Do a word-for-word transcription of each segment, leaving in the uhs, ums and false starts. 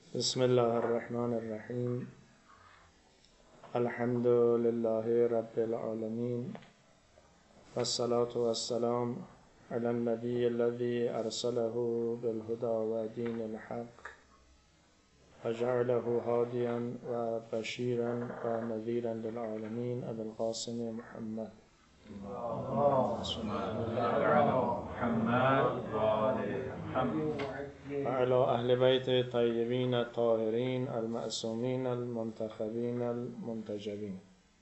بسم الله الرحمن الرحیم. الحمد لله رب العالمین والصلاة والسلام علی النبی الذی ارسله بالهدى و دین الحق و جعله هادیا و بشیرا و نذیرا للعالمین ابی القاسم محمد و علی اهل بیت طیبین الطاهرین المعصومین المنتخبین المنتجبین.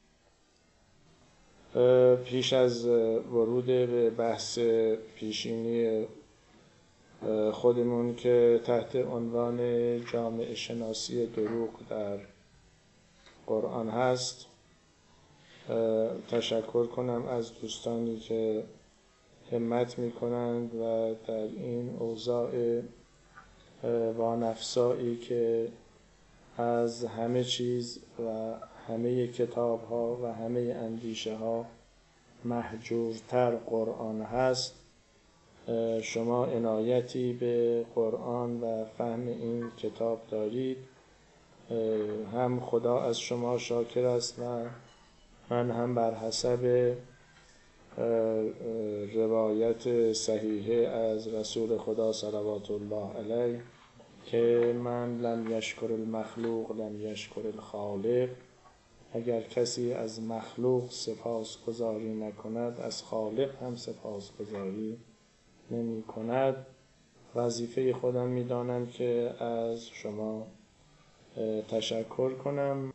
پیش از ورود به بحث پیشینی خودمون که تحت عنوان جامعه شناسی دروغ در قرآن هست، تشکر کنم از دوستانی که همت می کنند و در این اوضاع وانفسایی که از همه چیز و همه کتاب ها و همه اندیشه ها محجورتر قرآن هست، شما عنایتی به قرآن و فهم این کتاب دارید. هم خدا از شما شاکر است و من هم بر حسب روایت صحیحه از رسول خدا صلوات الله علیه که من لم یشکر المخلوق لم یشکر الخالق، اگر کسی از مخلوق سپاسگزاری نکند از خالق هم سپاسگزاری نمی کند. وظیفه خودم می دانم که از شما تشکر کنم.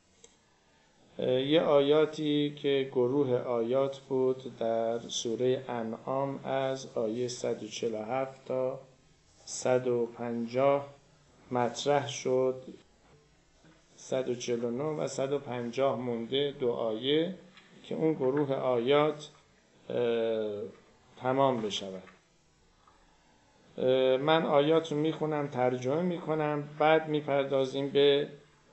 یه آیاتی که گروه آیات بود در سوره انعام از آیه صد و چهل و هفت تا صد و پنجاه مطرح شد. صد و چهل و نه و صد و پنجاه مونده، دو آیه که اون گروه آیات تمام بشود. من آیات رو میخونم، ترجمه میکنم، بعد میپردازیم به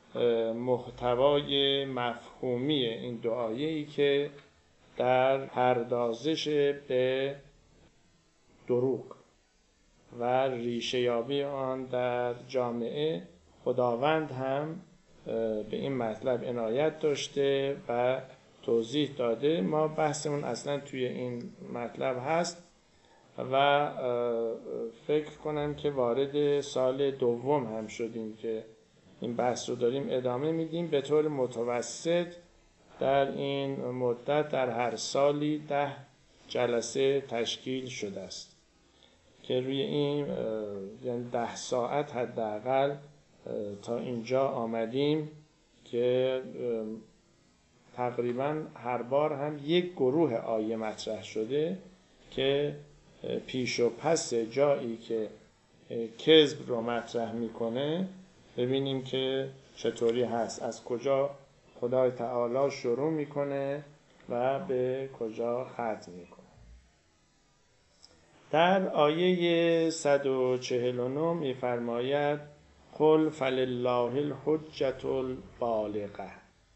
محتوای مفهومی این دو آیه‌ای که در پردازش به دروغ و ریشه یابی آن در جامعه خداوند هم به این مطلب عنایت داشته و توضیح داده. ما بحثمون اصلا توی این مطلب هست و فکر کنم که وارد سال دوم هم شدیم که این بحث رو داریم ادامه میدیم. به طور متوسط در این مدت در هر سالی ده جلسه تشکیل شده است که روی این یعنی ده ساعت حداقل تا اینجا آمدیم که تقریبا هر بار هم یک گروه آیه مطرح شده که پیش و پس جایی که کذب رو مطرح میکنه ببینیم که چطوری هست، از کجا خدای تعالی شروع میکنه و به کجا ختم میکنه. در آیه صد و چهل و نه میفرماید قل فلله الحجة البالغة،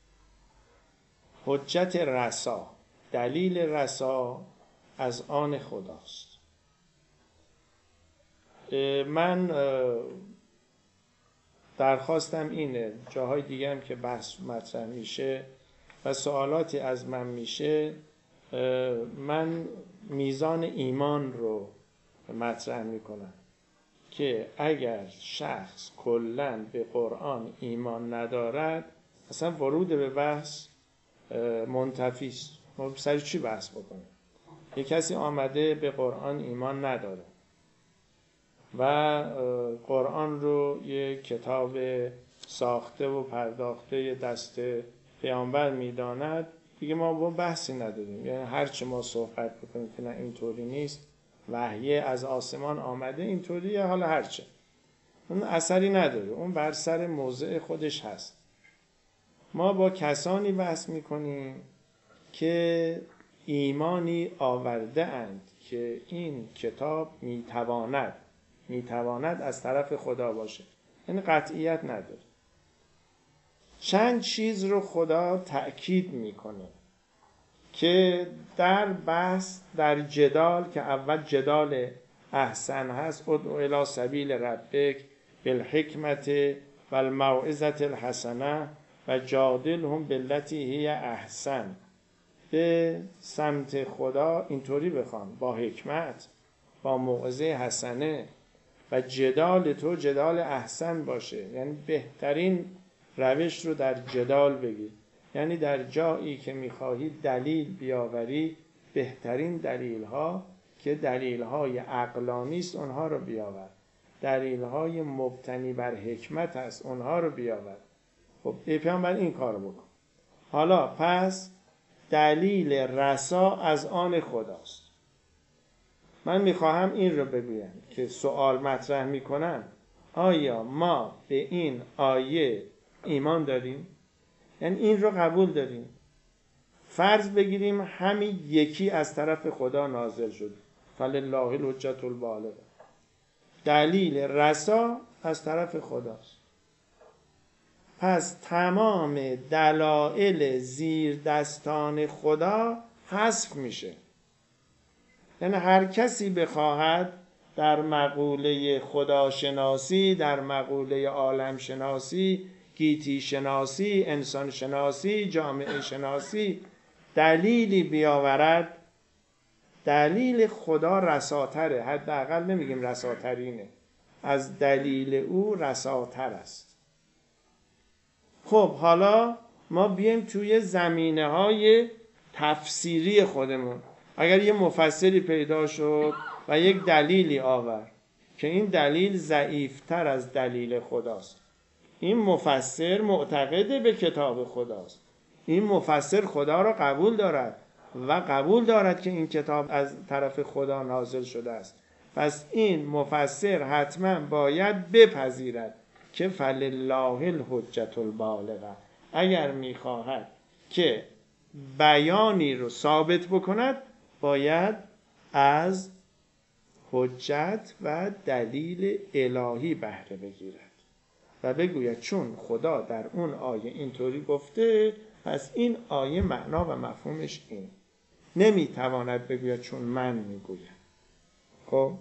حجت رسا، دلیل رسا از آن خداست. من درخواستم اینه، جاهای دیگه هم که بحث مطرح میشه و سوالاتی از من میشه، من میزان ایمان رو مطرح میکنم که اگر شخص کلاً به قرآن ایمان ندارد اصلا ورود به بحث منتفی است. ما سر چی بحث بکنیم؟ یک کسی آمده به قرآن ایمان نداره و قرآن رو یک کتاب ساخته و پرداخته دست پیامبر میداند، دیگه ما با بحثی نداریم. یعنی هرچی ما صحبت بکنیم که نه اینطوری نیست، وحی از آسمان آمده اینطوریه، حالا هرچه، اون اثری نداره، اون بر سر موضع خودش هست. ما با کسانی بحث میکنیم که ایمانی آورده اند که این کتاب میتواند میتواند از طرف خدا باشه، یعنی قطعیت نداره. چند چیز رو خدا تأکید میکنه که در بحث، در جدال که اول جدال احسن هست، ادعو الی سبیل ربک بالحکمت و الموعظة الحسنه و جادلهم بالتي هی احسن. به سمت خدا اینطوری بخوان، با حکمت، با موعظه حسنه و جدال تو جدال احسن باشه، یعنی بهترین روش رو در جدال بگیر. یعنی در جایی که میخواهی دلیل بیاوری، بهترین دلیل ها که دلیل های عقلانی است اونها رو بیاور، دلیل های مبتنی بر حکمت است اونها رو بیاور. خب ای پیامبر این کار بکن. حالا پس دلیل رسا از آن خداست. من میخواهم این رو بگویم که سوال مطرح میکنم، آیا ما به این آیه ایمان داریم؟ یعنی این رو قبول داریم؟ فرض بگیریم همین یکی از طرف خدا نازل شد، فلله الحجة البالغه، دلیل رسا از طرف خداست. پس تمام دلایل زیر دستان خدا حذف میشه. یعنی هر کسی بخواهد در مقوله خداشناسی، در مقوله عالم شناسی، گیتی شناسی، انسان شناسی، جامعه شناسی دلیلی بیاورد، دلیل خدا رساتره، حداقل نمیگیم رساترینه، از دلیل او رساتر است. خب حالا ما بیایم توی زمینه های تفسیری خودمون. اگر یه مفسری پیدا شد و یک دلیلی آورد که این دلیل ضعیفتر از دلیل خداست، این مفسر معتقد به کتاب خداست، این مفسر خدا را قبول دارد و قبول دارد که این کتاب از طرف خدا نازل شده است، پس این مفسر حتما باید بپذیرد که فلله الحجة البالغه، اگر میخواهد که بیانی رو ثابت بکند باید از حجت و دلیل الهی بهره بگیرد و بگوید چون خدا در اون آیه اینطوری گفته پس این آیه معنا و مفهومش این. نمیتواند بگوید چون من میگویم. خب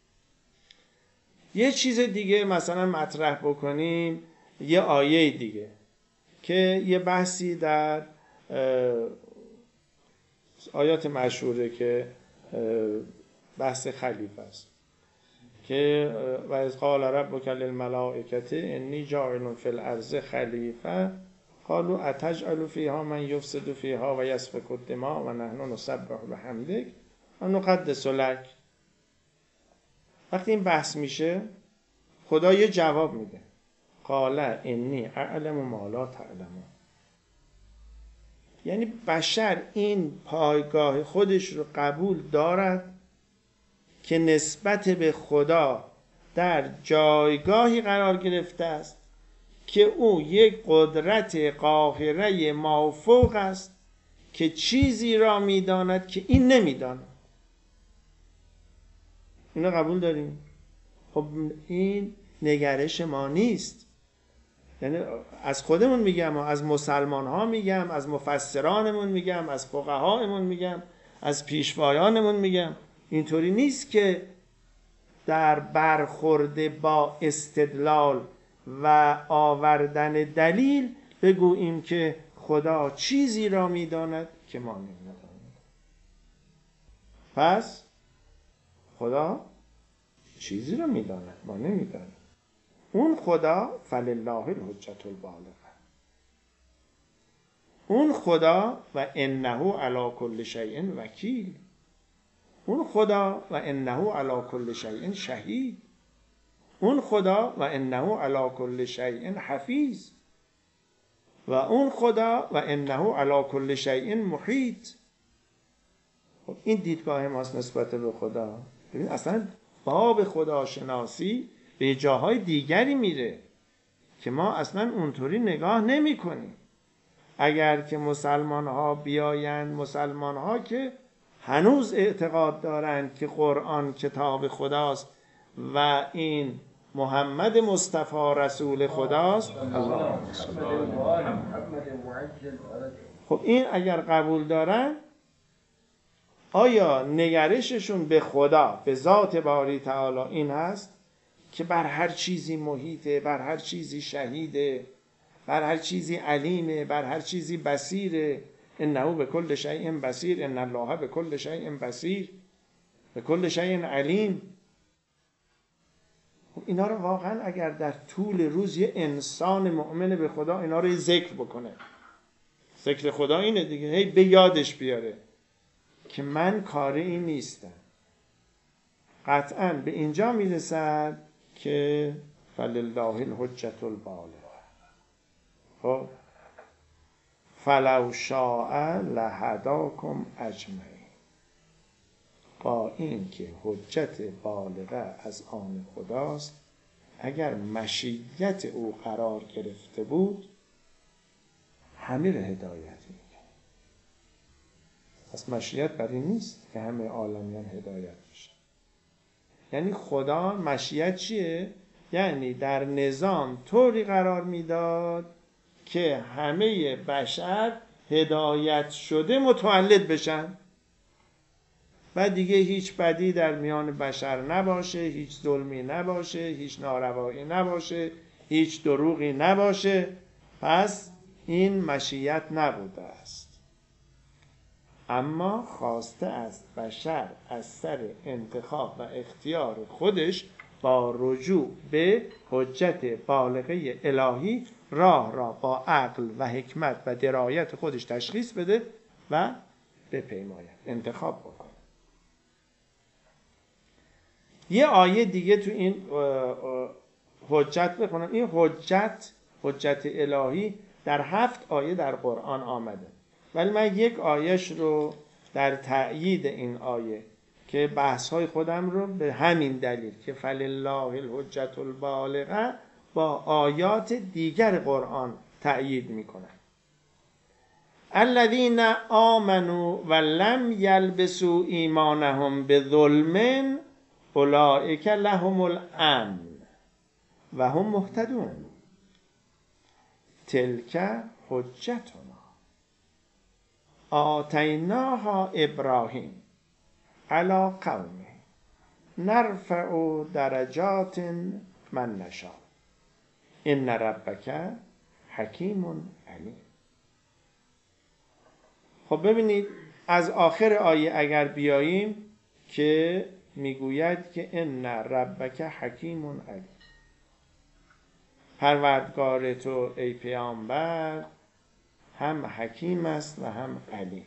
یه چیز دیگه مثلا مطرح بکنیم، یه آیه دیگه که یه بحثی در آیات مشهوره که بحث خلیفه است که و اذ قال ربک للملائکة انی جاعل فی الارض خلیفه قالوا اتجعل فیها من یفسد فیها و یسفک الدماء و نحن نسبح بحمدک و نقدس لک. وقتی این بحث میشه خدا یه جواب میده، قال انی اعلم ما لا تعلمون. یعنی بشر این پایگاه خودش رو قبول دارد که نسبت به خدا در جایگاهی قرار گرفته است که او یک قدرت قاهره مافوق است که چیزی را میداند که این نمیداند. اینو قبول داریم؟ خب این نگرش ما نیست. یعنی از خودمون میگم، از مسلمان ها میگم، از مفسرانمون میگم، از فقهایمون میگم، از پیشوایانمون میگم. اینطوری نیست که در برخورد با استدلال و آوردن دلیل بگوییم که خدا چیزی را میداند که ما نمیدانیم. پس خدا چیزی را میداند ما نمیدانیم. اون خدا فلله الحجة البالغه، اون خدا و انه علی کل شیء وکیل، اون خدا و انه علی کل شیء شهید، اون خدا و انه علی کل شیء حفیظ، و اون خدا و انه علی کل شیء محیط. خب این دیدگاه ماست نسبت به خدا. ببین اصلا باب خداشناسی به جاهای دیگری میره که ما اصلا اونطوری نگاه نمی کنیم. اگر که مسلمان ها بیایند، مسلمان ها که هنوز اعتقاد دارند که قرآن کتاب خداست و این محمد مصطفی رسول خداست، خب این اگر قبول دارن، آیا نگرششون به خدا، به ذات باری تعالی این هست که بر هر چیزی محیطه، بر هر چیزی شهیده، بر هر چیزی علیمه، بر هر چیزی بصیره. انه به کل شیء بصیر، ان الله به کل شیء بصیر، به کل شیء علیم. اینا رو واقعا اگر در طول روز یه انسان مؤمن به خدا اینا رو ذکر بکنه، ذکر خدا اینه دیگه، هی به یادش بیاره که من کاری این نیستم، قطعا به اینجا میرسد که فلله الحجة البالغه. خب فلو شاء لهداکم اجمعین. با این که حجت بالغه از آن خداست، اگر مشیت او قرار گرفته بود همه را هدایت میکنه. پس مشیت بر این نیست که همه عالمیان هدایت بشن. یعنی خدا مشیت چیه؟ یعنی در نظام طوری قرار میداد که همه بشر هدایت شده متولد بشن و دیگه هیچ بدی در میان بشر نباشه، هیچ ظلمی نباشه، هیچ ناروایی نباشه، هیچ دروغی نباشه. پس این مشیت نبوده است، اما خواسته است بشر از سر انتخاب و اختیار خودش با رجوع به حجت بالغه الهی راه را با عقل و حکمت و درایت خودش تشخیص بده و بپیماید، انتخاب بکنه. یه آیه دیگه تو این حجت بخونم. این حجت حجت الهی در هفت آیه در قرآن آمده، ولی من یک آیهش رو در تأیید این آیه که بحث‌های خودم رو به همین دلیل که فلله الحجة البالغه با آیات دیگر قرآن تأیید میکنن. الذین آمنوا و لم یلبسوا ایمانهم بظلم اولئک لهم الامن و هم مهتدون تلک حجتنا آتیناها ابراهیم علی قومه نرفع درجات من نشاء ان ربک حکیم علیم. خب ببینید از آخر آیه اگر بیاییم که میگوید که ان ربک حکیم علیم، پروردگار تو ای پیامبر هم حکیم است و هم علیم.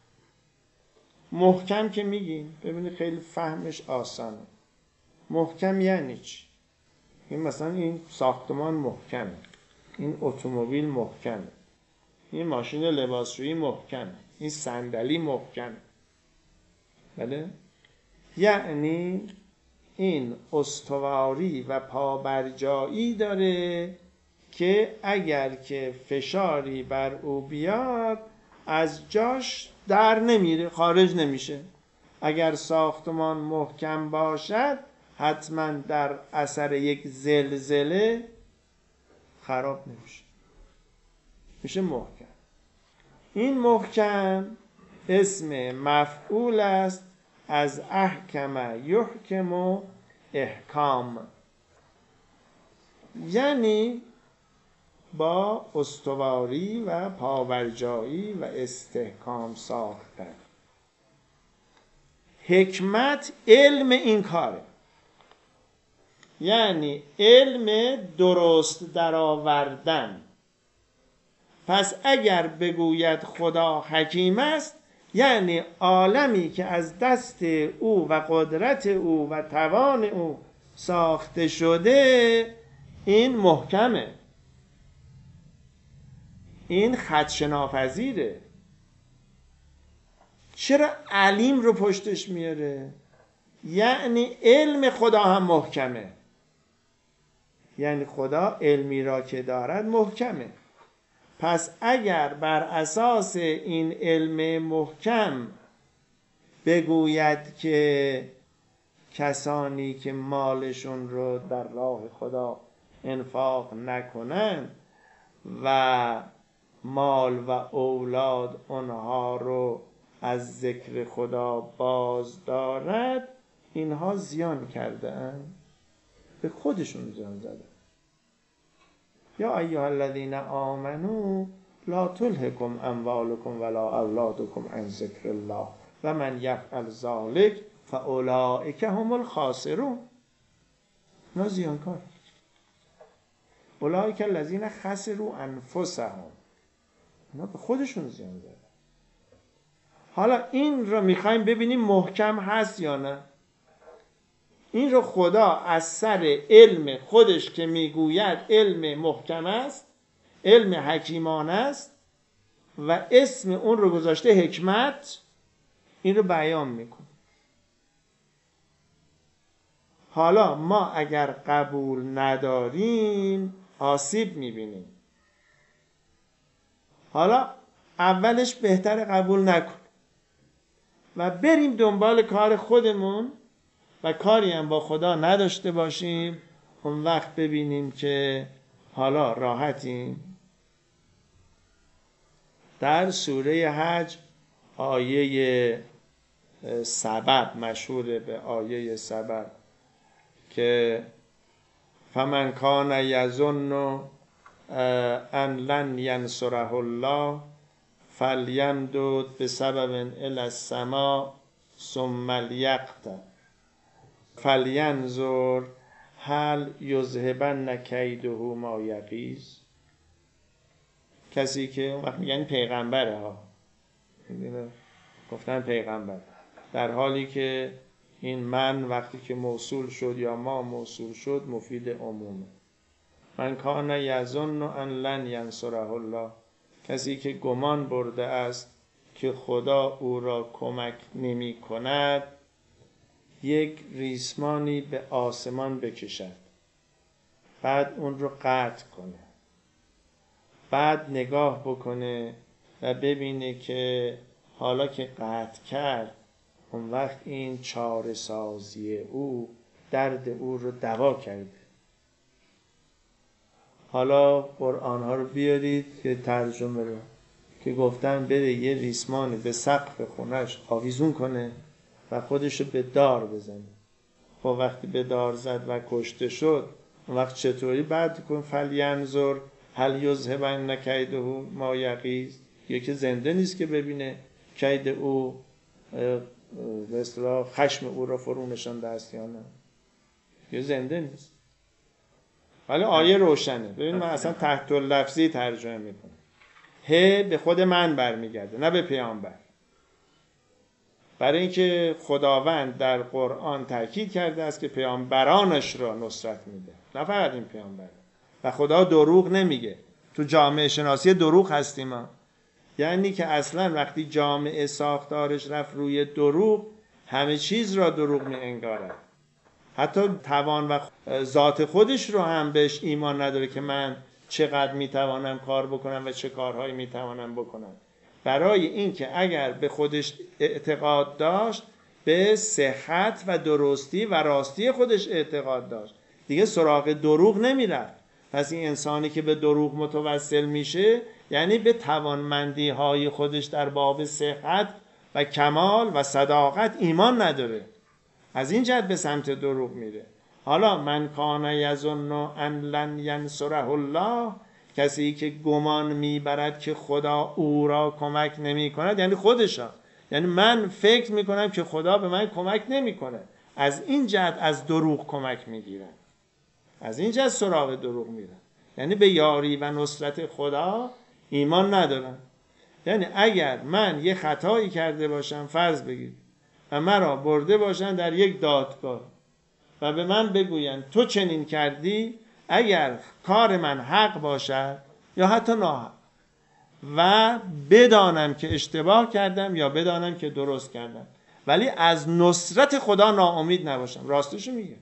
محکم که میگیم ببینید خیلی فهمش آسانه. محکم یعنی چی؟ این مثلا این ساختمان محکمه، این اتومبیل محکمه، این ماشین لباسشویی محکمه، این صندلی محکمه. بله؟ یعنی این استواری و پابرجایی داره که اگر که فشاری بر او بیاد از جاش در نمیره، خارج نمیشه. اگر ساختمان محکم باشد حتما در اثر یک زلزله خراب نمیشه، میشه محکم. این محکم اسم مفعول است از احکم یحکم احکام، یعنی با استواری و پابرجایی و استحکام ساختن. حکمت علم این کاره، یعنی علم درست درآوردن. پس اگر بگوید خدا حکیم است یعنی عالمی که از دست او و قدرت او و توان او ساخته شده این محکمه، این خدشه‌ناپذیره. چرا علیم رو پشتش میاره؟ یعنی علم خدا هم محکمه، یعنی خدا علمی را که دارد محکمه. پس اگر بر اساس این علم محکم بگوید که کسانی که مالشون رو در راه خدا انفاق نکنن و مال و اولاد اونها رو از ذکر خدا باز دارد، اینها زیان کرده اند. به خودشون زیان زدن. یا ایها الذین آمنو لا تلهکم اموالکم ولا اولادکم عن ذکر الله و من یفعل ذلک فاولئک هم الخاسرون. اینا زیانکار، اولئک الذین خسروا انفسهم، اینا به خودشون زیان زدن. حالا این رو میخوایم ببینیم محکم هست یا نه. این رو خدا از سر علم خودش که میگوید علم محکم است، علم حکیمانه است و اسم اون رو گذاشته حکمت، این رو بیان میکنه. حالا ما اگر قبول نداریم آسیب میبینیم. حالا اولش بهتر قبول نکن و بریم دنبال کار خودمون و کاری هم با خدا نداشته باشیم. اون وقت ببینیم که حالا راحتیم. در سوره حج آیه سبب مشهوره به آیه سبب که فمن کان یظن ان لن ینصره الله فلیمدد بسبب الی السماء ثم لیقطع فلینظر هل یذهبن کیده ما یغیظ. کسی که اون وقت میگن پیغمبره ها، گفتن پیغمبر، در حالی که این من وقتی که موصول شد یا ما موصول شد مفید عمومه. من کان یظن ان لن ینصره الله، کسی که گمان برده است که خدا او را کمک نمی کند، یک ریسمانی به آسمان بکشد، بعد اون رو قطع کنه، بعد نگاه بکنه و ببینه که حالا که قطع کرد اون وقت این چاره سازی او درد او رو دوا کرده. حالا قرآن ها رو بیارید که ترجمه رو که گفتن بره یه ریسمانی به سقف خونش آویزون کنه و خودش رو به دار بزنه. خب وقتی به دار زد و کشته شد اون وقت چطوری بعد کن فلینظر هل یذهبن کیده ما یغیظ. یکی زنده نیست که ببینه کید او به اصطلاح خشم او را فرو نشانده است یا نه. یه زنده نیست. ولی آیه روشنه. ببین من اصلا تحت اللفظی ترجمه میکنم. ه به خود من برمیگرده نه به پیامبر. برای اینکه خداوند در قرآن تاکید کرده است که پیامبرانش را نصرت میده، نه فقط این پیامبر. و خدا دروغ نمیگه. تو جامعه شناسی دروغ هستیم ما. یعنی که اصلا وقتی جامعه ساختارش رفت روی دروغ، همه چیز را دروغ می انگارد. حتی توان و ذات خودش رو هم بهش ایمان نداره که من چقدر میتوانم کار بکنم و چه کارهایی میتوانم بکنم. برای اینکه اگر به خودش اعتقاد داشت، به صحت و درستی و راستی خودش اعتقاد داشت، دیگه سراغ دروغ نمیرفت. پس این انسانی که به دروغ متوسل میشه یعنی به توانمندی های خودش در باب صحت و کمال و صداقت ایمان نداره. از این جهت به سمت دروغ میره. حالا من کان یظن ان لن ینصره الله، کسی که گمان میبرد که خدا او را کمک نمی کند، یعنی خودشا، یعنی من فکر میکنم که خدا به من کمک نمیکنه، از این جهت از دروغ کمک میگیرن، از این جهت سراغ دروغ میرن، یعنی به یاری و نصرت خدا ایمان ندارن. یعنی اگر من یه خطایی کرده باشم، فرض بگید، و مرا برده باشن در یک دادگاه و به من بگوین تو چنین کردی، اگر کار من حق باشد یا حتی ناحق و بدانم که اشتباه کردم یا بدانم که درست کردم، ولی از نصرت خدا ناامید نباشم، راستشو میگه.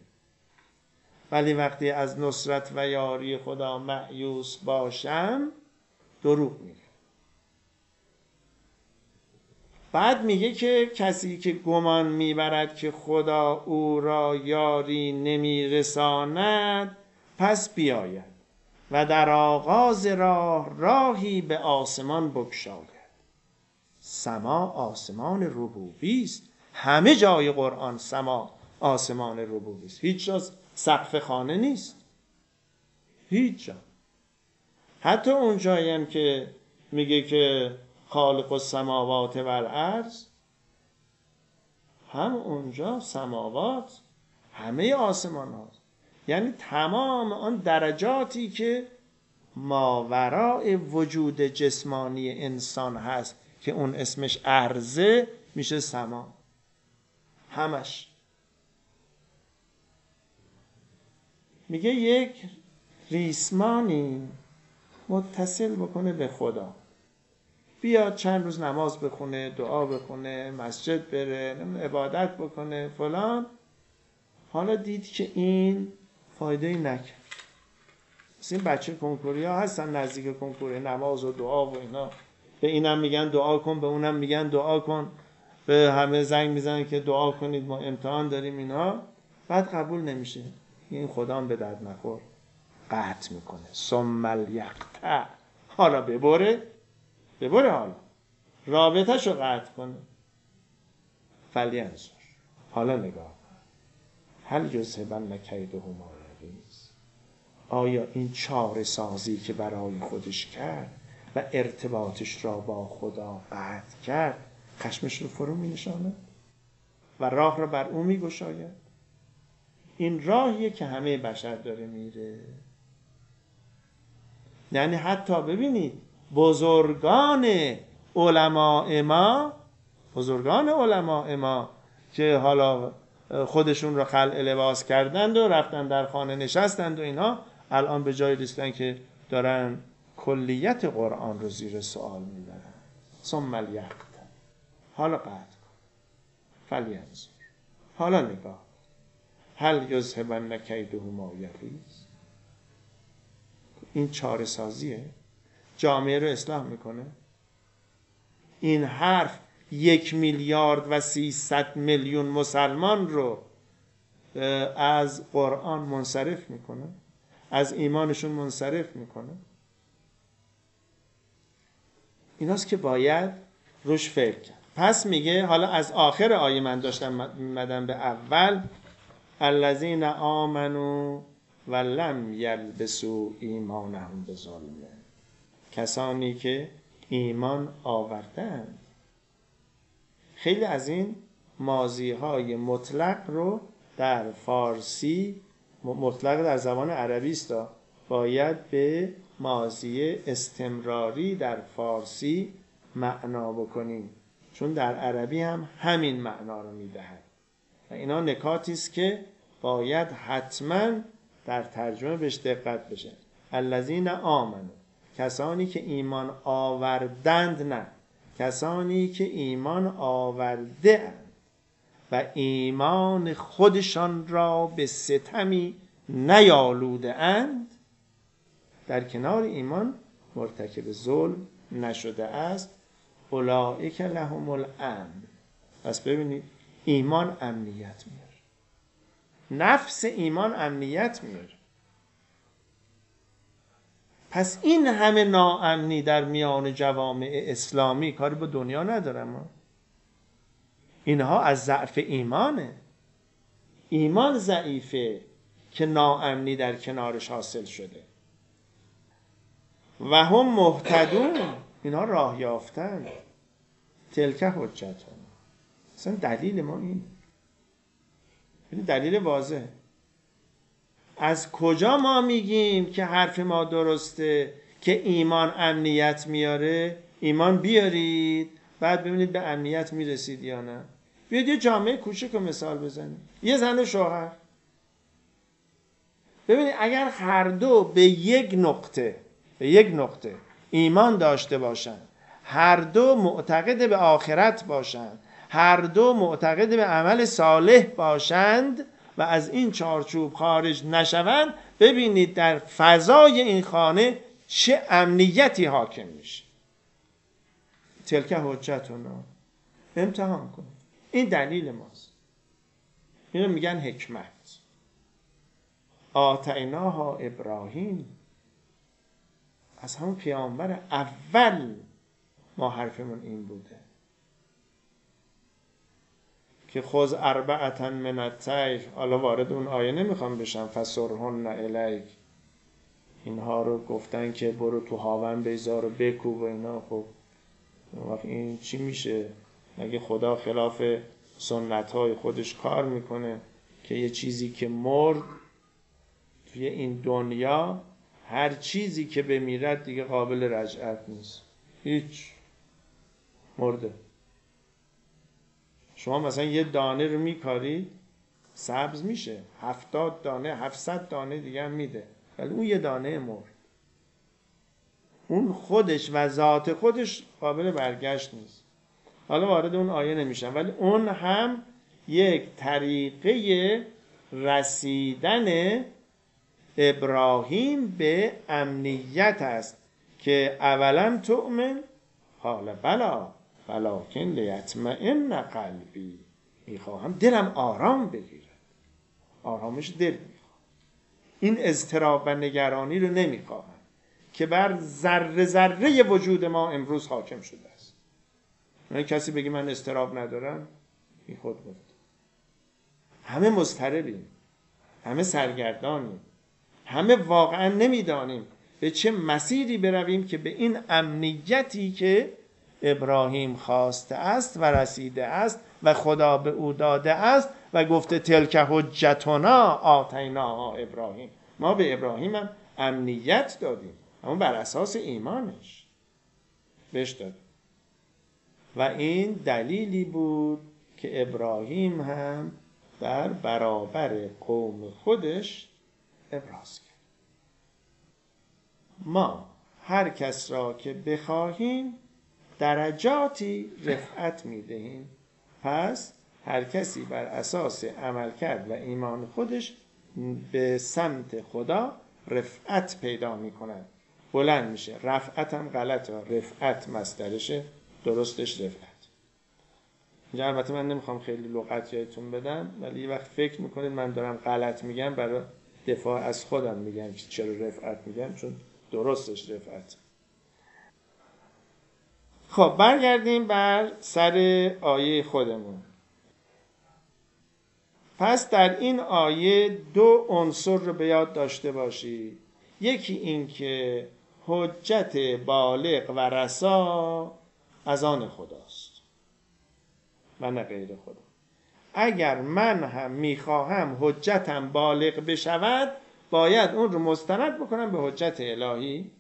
ولی وقتی از نصرت و یاری خدا مایوس باشم، دروغ میگه. بعد میگه که کسی که گمان میبرد که خدا او را یاری نمیرساند، پس بیاید و در آغاز راه راهی به آسمان بگشاید. سما آسمان ربوبی است. همه جای قرآن سما آسمان ربوبی است. هیچ جا سقف خانه نیست، هیچ جا. حتی اون جایی هم که میگه که خالق السماوات و الارض، هم اونجا سماوات همه آسمان هاست، یعنی تمام آن درجاتی که ماوراء وجود جسمانی انسان هست که اون اسمش ارضه میشه سما، همش. میگه یک ریسمانی متصل بکنه به خدا، بیاد چند روز نماز بخونه، دعا بخونه، مسجد بره، عبادت بکنه فلان، حالا دید که این فایده نکرد. مثل این بچه کنکوری ها هستن نزدیک کنکوری، نماز و دعا و اینا، به اینم میگن دعا کن، به اونم میگن دعا کن، به همه زنگ میزنن که دعا کنید ما امتحان داریم اینا، بعد قبول نمیشه. این خدا هم به درد نخور قطع میکنه. ثم الیقطع، حالا ببره ببره حالا رابطه‌ش رو قطع کنه. فلینظر، حالا نگاه هل یذهبن کیده ما یغیظ، آیا این چاره سازی که برای خودش کرد و ارتباطش را با خدا قطع کرد خشمش رو فرو می نشاند و راه را بر او می گشاید؟ این راهیه که همه بشر داره میره. یعنی حتی ببینید بزرگان علماء ما بزرگان علماء ما که حالا خودشون رو خلع لباس کردند و رفتن در خانه نشستند و اینا، الان به جای رسیدن که دارن کلیت قرآن رو زیر سوال میبرن. ثم الیقطع، حالا قطع کن. فلینظر، حالا نگاه هل یذهبن کیده ما یغیظ. این چاره سازیه، جامعه رو اصلاح میکنه. این حرف یک میلیارد و سیصد میلیون مسلمان رو از قرآن منصرف میکنه، از ایمانشون منصرف میکنه. ایناست که باید روش فکر کرد. پس میگه حالا از آخر آیه من داشتم میمدم به اول، الذین آمنوا و لم یلبسوا ایمانهم بظلم، کسانی که ایمان آوردند. خیلی از این ماضی های مطلق رو در فارسی، مطلق در زبان عربی است، باید به ماضی استمراری در فارسی معنا بکنیم، چون در عربی هم همین معنا رو میدهد و اینا نکاتی است که باید حتما در ترجمه بهش دقت بشه. الذین آمنوا، کسانی که ایمان آوردند، نه کسانی که ایمان آورده اند و ایمان خودشان را به ستمی نیالوده اند، در کنار ایمان مرتکب ظلم نشده است. اولئک لهم الامن. پس ببینید ایمان امنیت میاره، نفس ایمان امنیت میاره. پس این همه ناامنی در میان جوامع اسلامی کاری با دنیا نداره، ما اینها از ضعف ایمانه. ایمان ضعیفه که ناامنی در کنارش حاصل شده. و هم مهتدون، اینها راه یافتن. تلک حجتون، اصلا دلیل ما این، این دلیل واضح. از کجا ما میگیم که حرف ما درسته که ایمان امنیت میاره؟ ایمان بیارید بعد ببینید به امنیت میرسید یا نه. بیاید یه جامعه کوچیک رو مثال بزنید، یه زن و شوهر. ببینید اگر هر دو به یک نقطه به یک نقطه ایمان داشته باشند، هر دو معتقد به آخرت باشند، هر دو معتقد به عمل صالح باشند و از این چارچوب خارج نشوند، ببینید در فضای این خانه چه امنیتی حاکم میشه. تلک حجتنا، امتحان کن. این دلیل ماست. اینو میگن حکمت. آتیناها ابراهیم، از همون پیامبر اول ما حرفمون این بوده. که خذ اربعة من الطیر، حالا وارد اون آیه نمیخوام بشم، فسرهن الیک، اینها رو گفتن که برو تو هاون بذار و بکوب و اینا. خب وقت این چی میشه؟ مگه خدا خلاف سنت های خودش کار میکنه که یه چیزی که مرد توی این دنیا، هر چیزی که بمیرد دیگه قابل رجعت نیست، هیچ، مرده. شما مثلا یه دانه رو میکارید سبز میشه، هفتاد دانه هفتصد دانه دیگه هم میده، ولی اون یه دانه مرد، اون خودش و ذات خودش قابل برگشت نیست. حالا وارد اون آیه نمیشم، ولی اون هم یک طریقه رسیدن ابراهیم به امنیت است که اولا تؤمن قال بلا ولکن لیطمئن قلبی، میخواهم دلم آرام بگیرد. آرامش دل میخوام، این اضطراب و نگرانی رو نمیخواهم که بر ذره ذره وجود ما امروز حاکم شده است. من کسی بگی من اضطراب ندارم، این خود بود. همه مضطربیم، همه سرگردانیم، همه واقعا نمیدانیم به چه مسیری برویم که به این امنیتی که ابراهیم خواسته است و رسیده است و خدا به او داده است و گفته تلک حجتنا آتیناها ابراهیم، ما به ابراهیم هم امنیت دادیم، اما بر اساس ایمانش بهش دادیم. و این دلیلی بود که ابراهیم هم در برابر قوم خودش ابراز کرد. ما هر کس را که بخواهیم درجاتی رفعت میدهیم، پس هر کسی بر اساس عمل کرد و ایمان خودش به سمت خدا رفعت پیدا میکند، بلند میشه. رفعت هم غلطه، رفعت مصدرشه، درستش رفعت. اینجا البته من نمیخوام خیلی لغت یادتون بدم، ولی یه وقت فکر میکنید من دارم غلط میگم، برای دفاع از خودم میگم که چرا رفعت میگم، چون درستش رفعت. خب برگردیم بر سر آیه خودمون. پس در این آیه دو عنصر رو به یاد داشته باشید. یکی این که حجت بالغ و رسا از آن خداست و نه غیر خدا. اگر من هم میخواهم حجتم بالغ بشود، باید اون رو مستند بکنم به حجت الهی.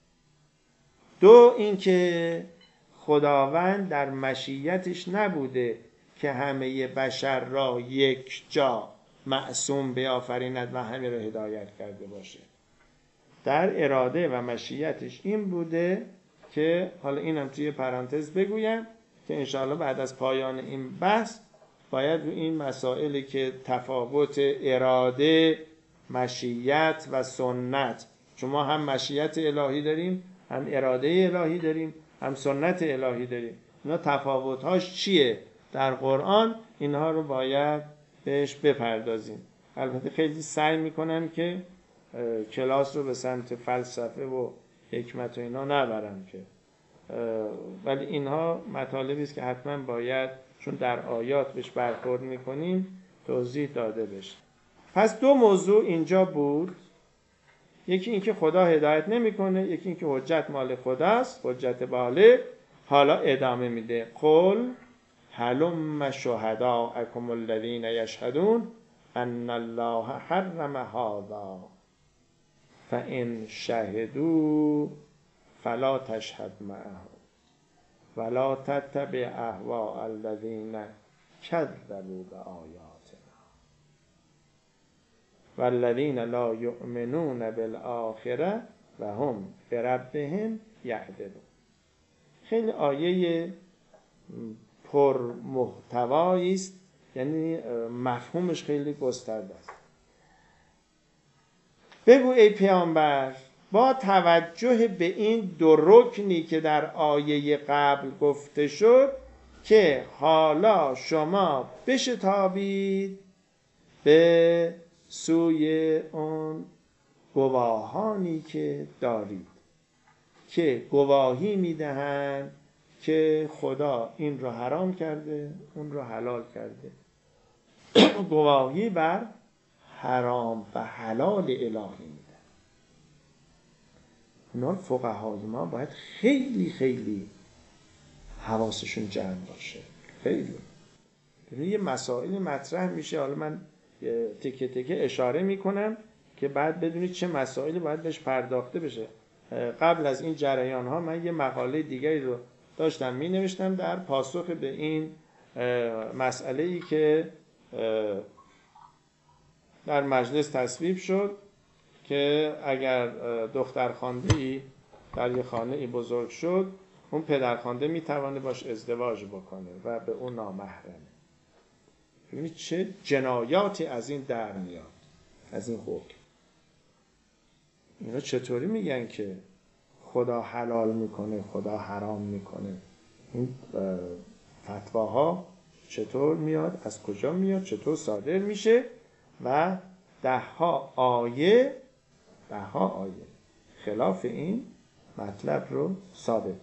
دو اینکه خداوند در مشیتش نبوده که همه بشر را یک جا معصوم بیافریند و همه را هدایت کرده باشه. در اراده و مشیتش این بوده که، حالا اینم توی پرانتز بگویم که انشاءالله بعد از پایان این بحث باید رو این مسائلی که تفاوت اراده، مشیت و سنت، چون ما هم مشیت الهی داریم، هم اراده الهی داریم، هم سنت الهی داریم، اینا تفاوت‌هاش چیه در قرآن، اینها رو باید بهش بپردازیم. البته خیلی سعی میکنم که کلاس رو به سمت فلسفه و حکمت و اینا نبرم که، ولی اینها مطالبی است که حتما باید، چون در آیات بهش برخورد میکنیم، توضیح داده بشه. پس دو موضوع اینجا بود، یکی اینکه خدا هدایت نمیکنه، یکی اینکه حجت مال خداست، حجت بالغ. حالا ادامه میده، قل هلم شهداءکم الذین یشهدون ان الله حرم هذا فان شهدوا فلا تشهد معهم ولا تتبع اهواء الذین کذبوا بآیاتنا والذین لا یؤمنون بالآخرة و هم بربهم یعدلون. خیلی آیه پر محتوایی است، یعنی مفهومش خیلی گسترده است. بگو ای پیامبر، با توجه به این دو رکنی که در آیه قبل گفته شد، که حالا شما بشتابید به سوی اون گواهانی که دارید که گواهی میدهند که خدا این رو حرام کرده، اون رو حلال کرده، گواهی بر حرام و حلال الهی میدن. اینا فقهای ما باید خیلی خیلی حواسشون جمع باشه. خیلی یه مسائلی مطرح میشه، حالا من تکه تکه اشاره میکنم که بعد بدونید چه مسائلی باید بهش پرداخته بشه. قبل از این جریان ها من یه مقاله دیگری رو داشتم می نوشتم در پاسخ به این مسئله ای که در مجلس تصویب شد که اگر دخترخوانده ای در یه خانه ای بزرگ شد، اون پدرخوانده می توانه باش ازدواج بکنه و به اون نامحرمه. ببینید چه جنایاتی از این در میاد، از این حکم. اینا چطوری میگن که خدا حلال میکنه خدا حرام میکنه؟ این فتواها چطور میاد، از کجا میاد، چطور صادر میشه؟ و ده ها آیه ده ها آیه خلاف این مطلب رو ثابت.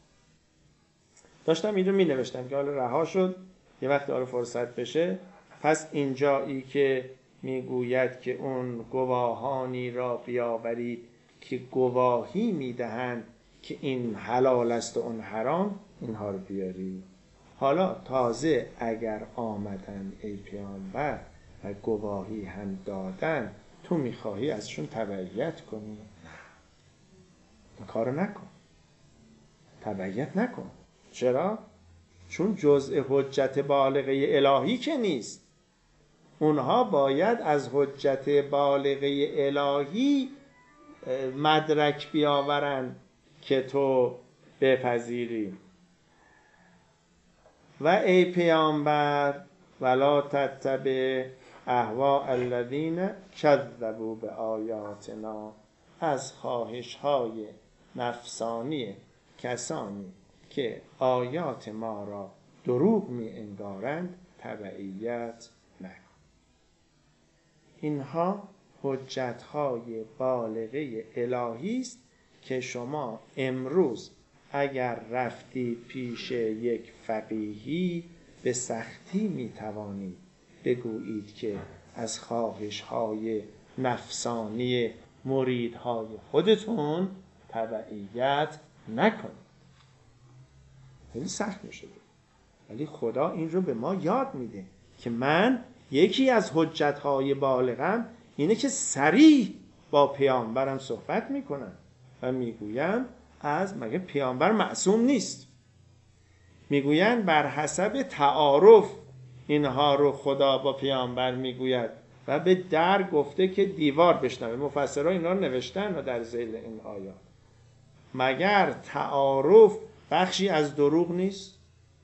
داشتم این رو می نوشتم که حالا رها شد، یه وقت حالا فرصت بشه. پس اینجایی که میگوید که اون گواهانی را بیاورید که گواهی میدهند که این حلال است و اون حرام، اینها رو بیارید. حالا تازه اگر آمدن ای پیامبر و گواهی هم دادن، تو میخواهی ازشون تبعیت کنی؟ نه، این کارو نکن، تبعیت نکن. چرا؟ چون جزء حجت بالغه الهی که نیست. اونها باید از حجت بالغه الهی مدرک بیاورن که تو بپذیری. و ای پیامبر ولا تتبع اهواء الذین کذبوا بآیاتنا، از خواهش های نفسانی کسانی که آیات ما را دروغ می انگارند تبعیت نکن. اینها حجت های بالغه الهی است که شما امروز اگر رفتی پیش یک فقیهی به سختی می توانید بگویید که از خواهش های نفسانی مریدهای خودتون تبعیت نکنید. خیلی سخت میشه، ولی خدا این رو به ما یاد میده که من یکی از حجتهای بالغم اینه که صریح با پیامبرم صحبت میکنم و میگویم از مگه پیامبر معصوم نیست؟ میگوین بر حسب تعارف اینها رو خدا با پیامبر میگوید و به در گفته که دیوار بشنوه. مفسرها اینا رو نوشتن و در ذیل این آیات. مگر تعارف بخشی از دروغ نیست؟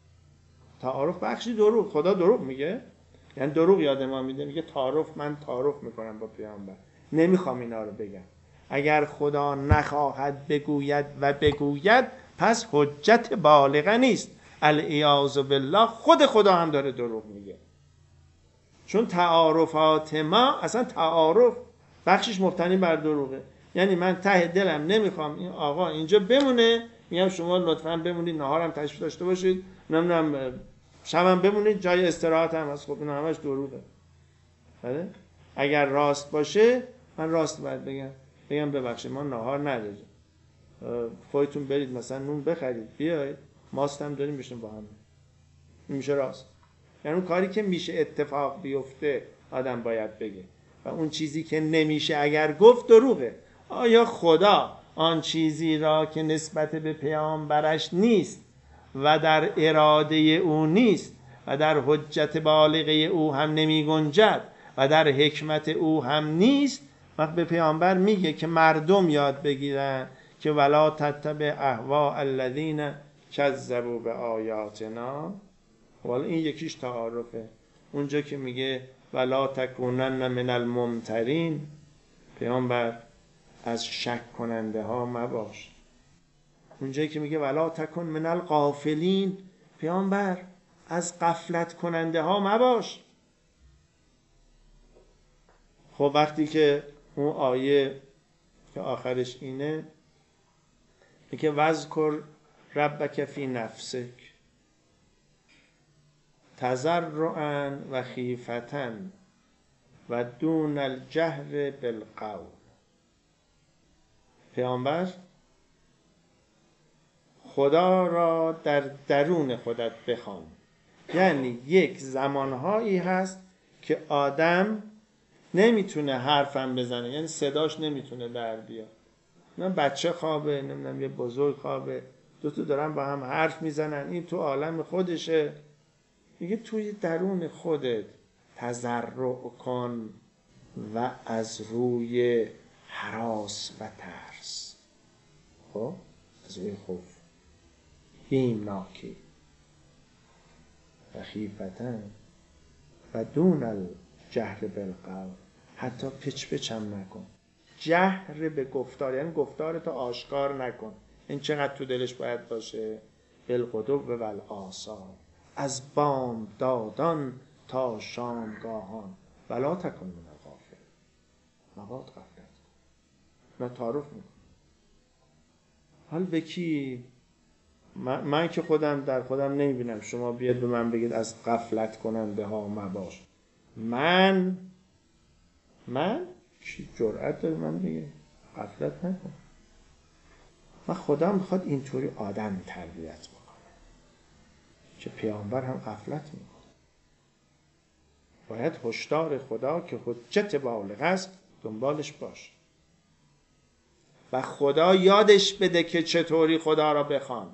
تعارف بخشی دروغ. خدا دروغ میگه؟ یعنی دروغ یاد ما میده، میگه تعارف، من تعارف میکنم با پیامبر، نمیخوام اینا رو بگم. اگر خدا نخواهد بگوید و بگوید پس حجت بالغه نیست. العیاذ بالله خود خدا هم داره دروغ میگه. چون تعارفات ما اصلا تعارف بخشش مبتنی بر دروغه. یعنی من ته دلم نمیخوام این آقا اینجا بمونه، میگم شما لطفاً بمونید، نهارم تشریف داشته باشید، نمیدونم شبم بمونید، جای استراحت هم هست. خب این همش دروغه. بله؟ اگر راست باشه من راست باید بگم، بگم ببخشید ما نهار نداریم، خودتون برید مثلا نون بخرید بیاید، ماست هم داریم بشین با هم. این میشه راست. یعنی اون کاری که میشه اتفاق بیفته آدم باید بگه، و اون چیزی که نمیشه اگر گفت دروغه. آیا خدا آن چیزی را که نسبت به پیامبرش نیست و در اراده او نیست و در حجت بالغه او هم نمی گنجد و در حکمت او هم نیست، وقت به پیامبر میگه که مردم یاد بگیرن که ولا تتبع اهواء الذین کذبوا بآیاتنا. ولی این یکیش تعارفه. اونجا که میگه ولا تکونن من الممترین، پیامبر از شک کننده ها مباش. اونجایی که میگه ولا تکن من الغافلین، پیامبر از غفلت کننده ها مباش. خب وقتی که اون آیه که آخرش اینه میگه وذکر ربک فی نفسک، تضرعا و خیفة و دون الجهر بالقول. پیامبر خدا را در درون خودت بخوان، یعنی یک زمانهایی هست که آدم نمیتونه حرفم بزنه، یعنی صداش نمیتونه در بیاد. نه بچه خوابه، نمیدونم یه بزرگ خوابه، دو تا دارن با هم حرف میزنن، این تو عالم خودشه. میگه توی درون خودت تضرع کن و از روی هراس و ترس، خب از روی خوف، بیمناکی و خیفتن و دون الجهر بالقول، حتی پچ پچ هم نکن. جهر به گفتار یعنی گفتارتو آشکار نکن. این چقدر تو دلش باید باشه؟ بالغدو و والآصال، از بام دادان تا شامگاهان، ولا تکن من الغافل، مباد غفلت نه تعارف میکن. حال به کی؟ من, من که خودم در خودم نمیبینم، شما بیاد به من بگید از غفلت کننده ها مباش. من من چی جرأت داره من بگه غفلت نکن؟ من خدا میخواد اینطوری آدم تربیت بکنه که پیامبر هم غفلت میکنه. باید هشدار خدا که حجت بالغ است دنبالش باش و خدا یادش بده که چطوری خدا را بخوان.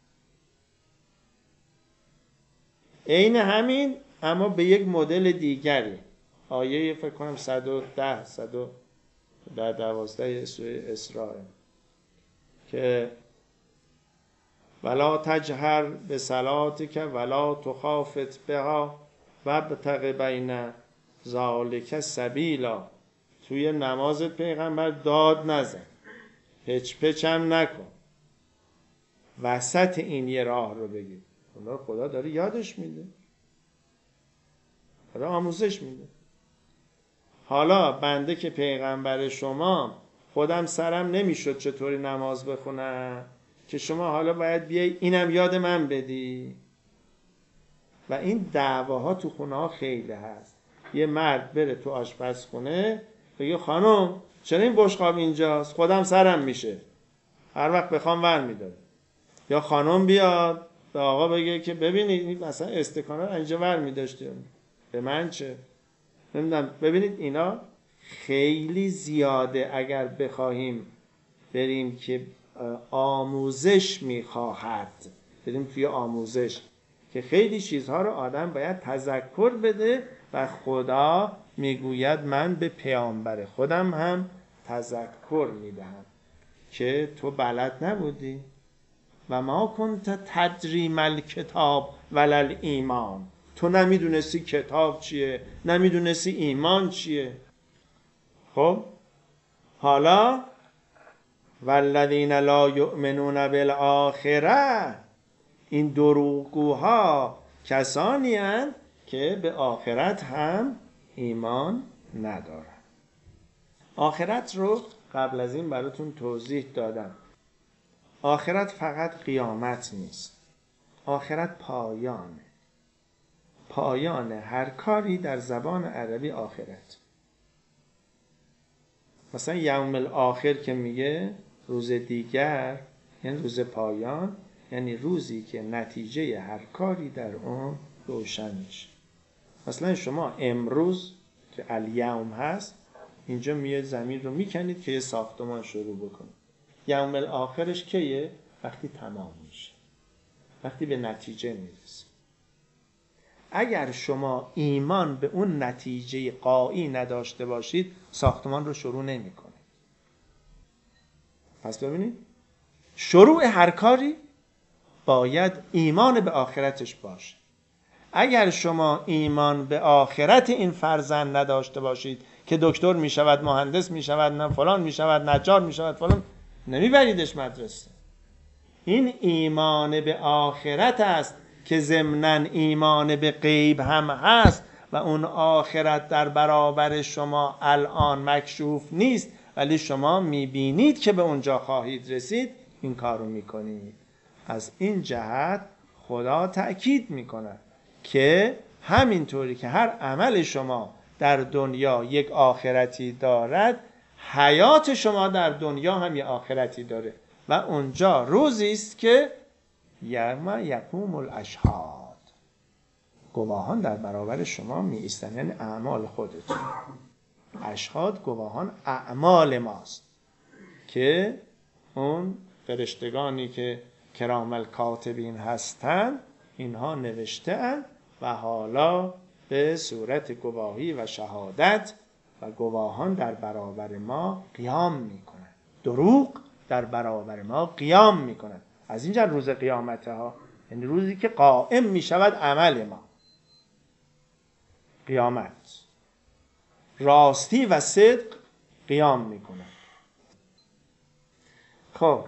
عین همین اما به یک مدل دیگری. آیه فکر کنم صد و ده صد و دوازده سوره اسراء که ولا تجهر به صلاتک ولا تخافت بها وابتغ بین ذلک سبیلا. توی نمازت پیغمبر داد نزن، پچ پچ هم نکن، وسط این یه راه رو بگیر. خدا داره یادش میده، داره آموزش میده. حالا بنده که پیغمبر شما، خودم سرم نمیشد چطوری نماز بخونم که شما حالا باید بیای اینم یاد من بدی. و این دعواها تو خونه ها خیلی هست. یه مرد بره تو آشپزخونه بگه خانم چرا این بشقاب اینجاست؟ خودم سرم میشه، هر وقت بخوام ور میداره. یا خانم بیاد به آقا بگه که ببینید مثلا استکانه اینجا ور میداشتیم، به من چه؟ نمیدونم. ببینید اینا خیلی زیاده. اگر بخواهیم بریم که آموزش میخواهد، بریم توی آموزش که خیلی چیزها رو آدم باید تذکر بده و خدا میگوید من به پیامبر خودم هم تذکر میدهم که تو بلد نبودی و ما کنت تدری مل کتاب ولل ایمان. تو نمیدونستی کتاب چیه، نمیدونستی ایمان چیه. خب حالا والذین لا یؤمنون بالآخره، این دروغگوها کسانی اند که به آخرت هم ایمان ندارن. آخرت رو قبل از این براتون توضیح دادم. آخرت فقط قیامت نیست، آخرت پایانه. پایان هر کاری در زبان عربی آخرت. مثلا یوم الاخر که میگه روز دیگر، یعنی روز پایان، یعنی روزی که نتیجه هر کاری در اون روشن میشه. مثلا شما امروز که الیوم هست اینجا میاد زمین رو میکنید که یه ساختمان شروع بکنید. یوم الاخرش کیه؟ وقتی تمام میشه، وقتی به نتیجه میرسه. اگر شما ایمان به اون نتیجه غایی نداشته باشید ساختمان رو شروع نمی کنید. پس ببینید شروع هر کاری باید ایمان به آخرتش باشه. اگر شما ایمان به آخرت این فرزند نداشته باشید که دکتر می شود، مهندس می شود، نه فلان می شود، نجار می شود، فلان، نمیبریدش مدرسه. این ایمان به آخرت است که ضمناً ایمان به غیب هم هست و اون آخرت در برابر شما الان مکشوف نیست، ولی شما میبینید که به اونجا خواهید رسید، این کارو میکنید. از این جهت خدا تأکید میکنه که همینطوری که هر عمل شما در دنیا یک آخرتی دارد، حیات شما در دنیا هم یک آخرتی داره و اونجا روزی است که یوم یقوم الاشهاد، گواهان در برابر شما می ایستن، یعنی اعمال خودتون. اشهاد گواهان اعمال ماست که اون فرشتگانی که کرام الکاتبین هستند اینها نوشته اند و حالا به صورت گواهی و شهادت و گواهان در برابر ما قیام میکنند. دروغ در برابر ما قیام میکنند. از اینجا روز قیامت ها، یعنی روزی که قائم میشود عمل ما. قیامت، راستی و صدق قیام میکنند. خب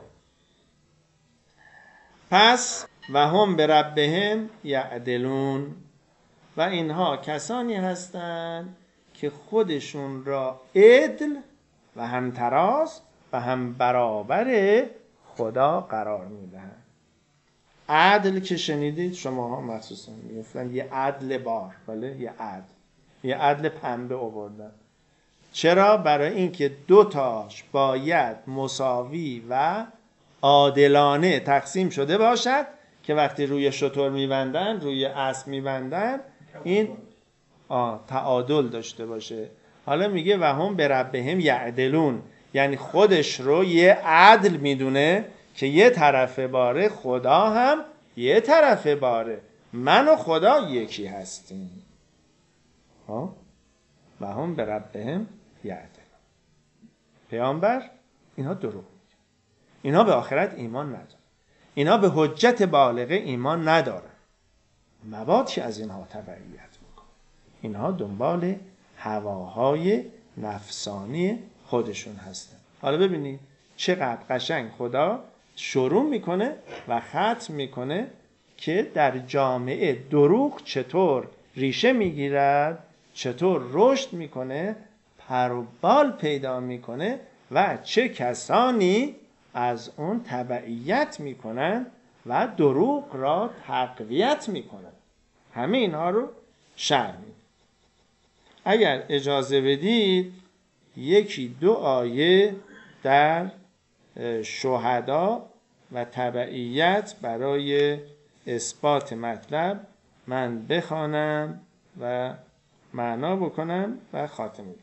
پس و هم به ربهم یعدلون، و اینها کسانی هستند که خودشون را عدل و همتراز و هم برابر خدا قرار میدهند. عدل که شنیدید شما ها مخصوصا میگفتن یه عدل بار، بله یه عدل، یه عدل پنبه آوردن. چرا؟ برای اینکه دو تاش باید مساوی و عادلانه تقسیم شده باشد که وقتی روی شتر میبندن، روی اسب میبندن، این تعادل داشته باشه. حالا میگه و هم به ربهم یعدلون، یعنی خودش رو یه عدل میدونه که یه طرف باره، خدا هم یه طرف باره، من و خدا یکی هستیم. ها و هم به ربهم یعدلون. پیامبر اینها دروغ میگه، اینها به آخرت ایمان ندارن، اینها به حجت بالغه ایمان ندارن. مبادا که از اینها تبعیت میکنه، اینها دنبال هواهای نفسانی خودشون هستن. حالا ببینید چقدر قشنگ خدا شروع میکنه و ختم میکنه که در جامعه دروغ چطور ریشه میگیرد، چطور رشد میکنه، پر و بال پیدا میکنه و چه کسانی از اون تبعیت میکنن و دروغ را تقویت میکنن. همه اینها رو شرح میده. اگر اجازه بدید یکی دو آیه در شهدا و تبعیت برای اثبات مطلب من بخوانم و معنا بکنم و خاتمه بدم.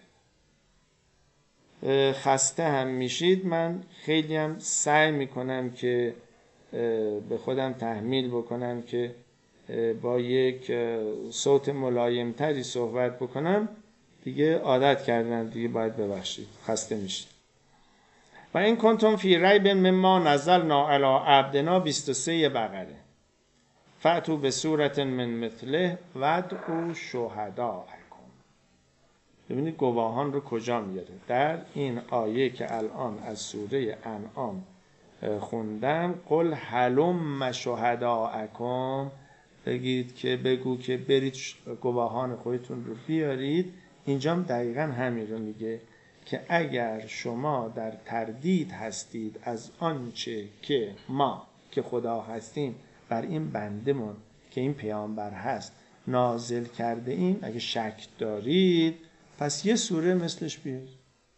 خسته هم میشید، من خیلی هم سعی میکنم که به خودم تحمیل بکنم که با یک صوت ملایمتری صحبت بکنم. دیگه عادت کردم، دیگه باید ببخشید، خسته میشید. و این کنتم فی ریب مما نزلنا علی عبدنا بیست و سه بقره فأتوا بسورة من مثله وادعوا شهداءکم. ببینید گواهان رو کجا میاره. در این آیه که الان از سوره انعام خوندم، قل هلم شهداءکم، بگید که بگو که برید گواهان خودتون رو بیارید. اینجا دقیقاً همین رو میگه که اگر شما در تردید هستید از آنچه که ما که خدا هستیم بر این بندمون که این پیامبر هست نازل کرده ایم، اگه شک دارید پس یه سوره مثلش بیارید.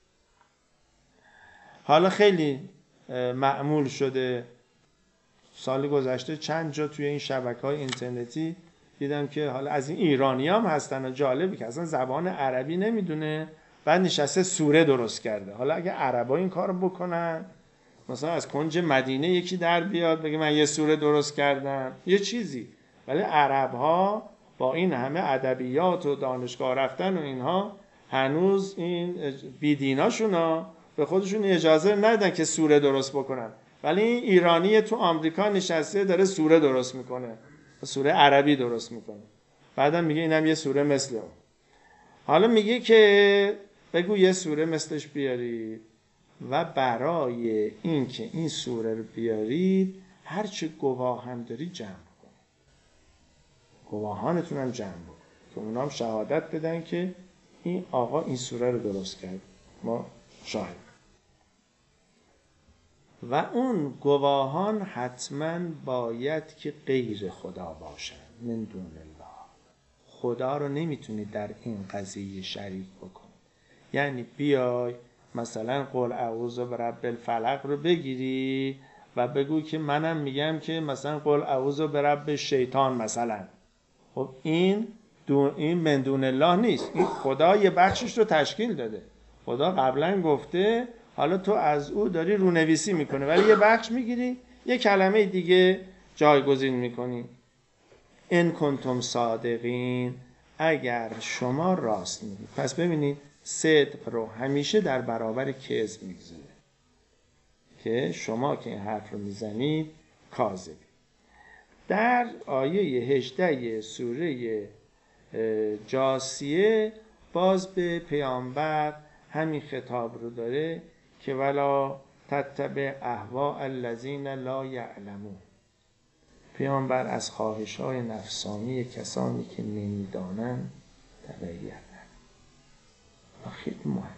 حالا خیلی معمول شده، سال گذشته چند جا توی این شبکه‌های اینترنتی دیدم که حالا از این ایرانی هم هستن و جالبی که اصلا زبان عربی نمیدونه، بعد نشسته سوره درست کرده. حالا اگه عربا این کار بکنن، مثلا از کنج مدینه یکی در بیاد بگه من یه سوره درست کردم، یه چیزی، ولی عرب ها با این همه ادبیات و دانشگاه رفتن و اینها هنوز این بیدیناشون ها به خودشون اجازه ندن که سوره درست بکنن، ولی این ایرانی تو آمریکا نشسته داره سوره درست میکنه، سوره عربی درست میکنه، بعدم میگه اینم یه سوره مثل اون. حالا میگه که بگو یه سوره مثلش بیارید و برای این که این سوره رو بیارید هرچه گواه هم دارید جمع کن، گواهانتون هم جمع کن که اونا هم شهادت بدن که این آقا این سوره رو درست کرد، ما شاهد. و اون گواهان حتما باید که غیر خدا باشن، من دون الله. خدا رو نمیتونی در این قضیه شریک بکنی. یعنی بیای مثلا قل اعوذ برب الفلق رو بگیری و بگو که منم میگم که مثلا قل اعوذ برب شیطان مثلا. خب این دون این من دون الله نیست، این خدا یه بخشش رو تشکیل داده. خدا قبلا گفته حالا تو از او داری رونویسی میکنه، ولی یه بخش میگیری یه کلمه دیگه جایگزین میکنی. ان کنتم صادقین، اگر شما راست میگید. پس ببینید صدق رو همیشه در برابر کذب میگذاره که شما که این حرف رو میزنید کاذبی. در آیه هجده سوره جاثیه باز به پیامبر همین خطاب رو داره که ولا تتبع اهواء الذین لا یعلمون. پیامبر از خواهش‌های نفسانی کسانی که نمی‌دانند تبعیت نکن. خیلی مهم،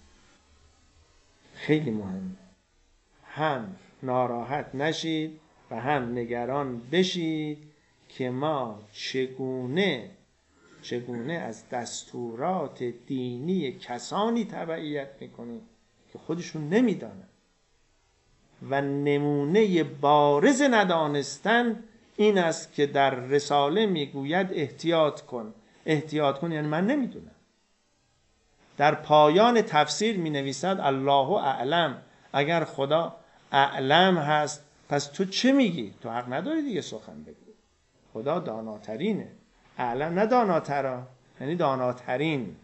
خیلی مهم. هم ناراحت نشید و هم نگران بشید که ما چگونه چگونه از دستورات دینی کسانی تبعیت میکنیم که خودشون نمیدانند. و نمونه بارز ندانستن این است که در رساله میگوید احتیاط کن. احتیاط کن یعنی من نمیدونم. در پایان تفسیر می نویسد الله اعلم. اگر خدا اعلم هست پس تو چه میگی؟ تو حق نداری دیگه سخن بگو. خدا داناترینه. اعلم نه داناترا، یعنی داناترین.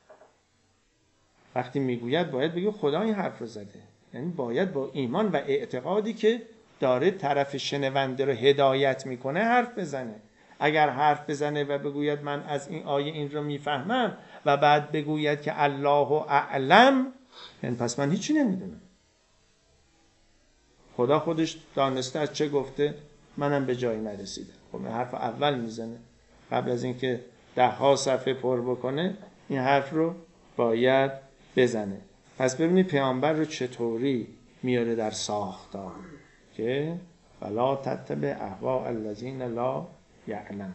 وقتی میگوید باید بگی خدا این حرف رو زده، یعنی باید با ایمان و اعتقادی که داره طرف شنونده رو هدایت میکنه حرف بزنه. اگر حرف بزنه و بگوید من از این آیه این رو میفهمم و بعد بگوید که الله اعلم، یعنی پس من هیچی نمیدونم. خدا خودش دانسته از چه گفته، منم به جایی نرسیدم. خب این حرف اول میزنه قبل از اینکه ده ها صفحه پر بکنه، این حرف رو باید بزنه. پس ببینید پیامبر رو چطوری میاره در ساختار که ولا تتبع اهواء الذین لا یعلمون.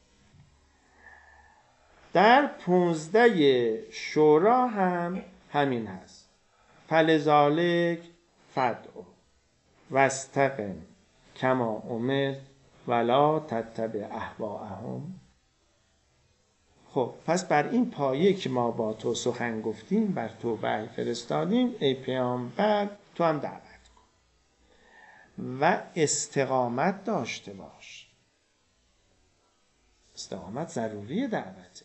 در پونزده شورا هم همین هست. فلذالک فدعو واستقم کما امرت ولا تتبع اهواءهم. خب پس بر این پایه که ما با تو سخن گفتیم، بر تو وحی فرستادیم، ای پیامبر تو هم دعوت کن و استقامت داشته باش. استقامت ضروری دعوته،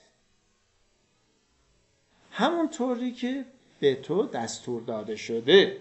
همونطوری که به تو دستور داده شده.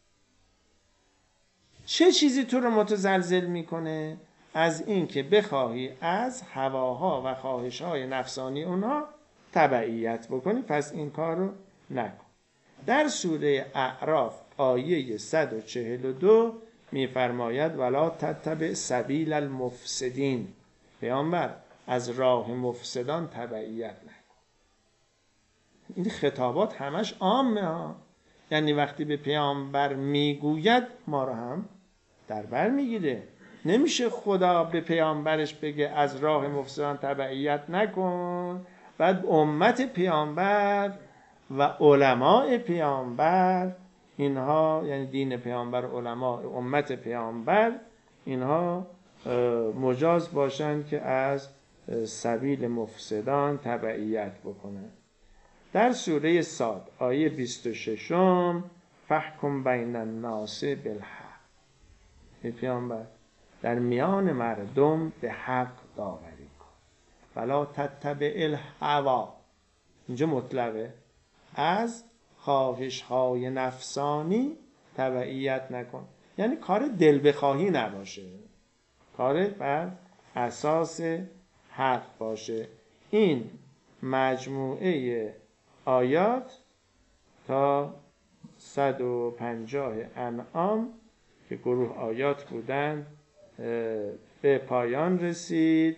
چه چیزی تو رو متزلزل میکنه؟ از این که بخواهی از هواها و خواهشهای نفسانی اونها تبعیت بکنی، پس این کار رو نکن. در سوره اعراف آیه صد و چهل و دو میفرماید ولا تتبع سبیل المفسدین. پیامبر از راه مفسدان تبعیت نکن. این خطابات همش عامه ها، یعنی وقتی به پیامبر میگوید ما رو هم در بر میگیره. نمیشه خدا به پیامبرش بگه از راه مفسدان تبعیت نکن، بعد امت پیامبر و علماء پیامبر، اینها یعنی دین پیامبر، علماء امت پیامبر، اینها مجاز باشند که از سبیل مفسدان تبعیت بکنند. در سوره صاد آیه بیست و شش فحکم بین الناس بالحق. ای پیامبر در میان مردم به حق داوری کن. ولا تتبع الهوا، اینجا مطلقه، از خواهش های نفسانی تبعیت نکن. یعنی کار دل بخواهی نباشه، کار بر اساس حق باشه. این مجموعه آیات تا صد و پنجاه انعام که گروه آیات بودند به پایان رسید.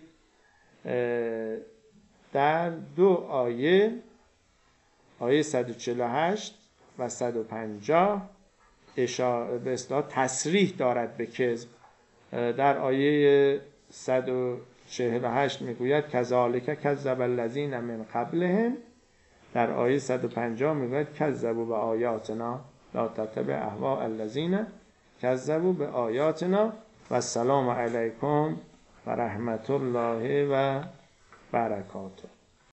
در دو آیه، آیه صد و چهل و هشت و صد و پنجاه اشاره به اصطلاح تصریح دارد به کذب. در آیه صد و چهل و هشت میگوید کذالک کذب الذین من قبلهم. در آیه صد و پنجاه میگوید کذبوا به آیاتنا لا تتبع اهواء الذین کذبوا به آیاتنا و السلام علیکم و رحمت الله و برکاته.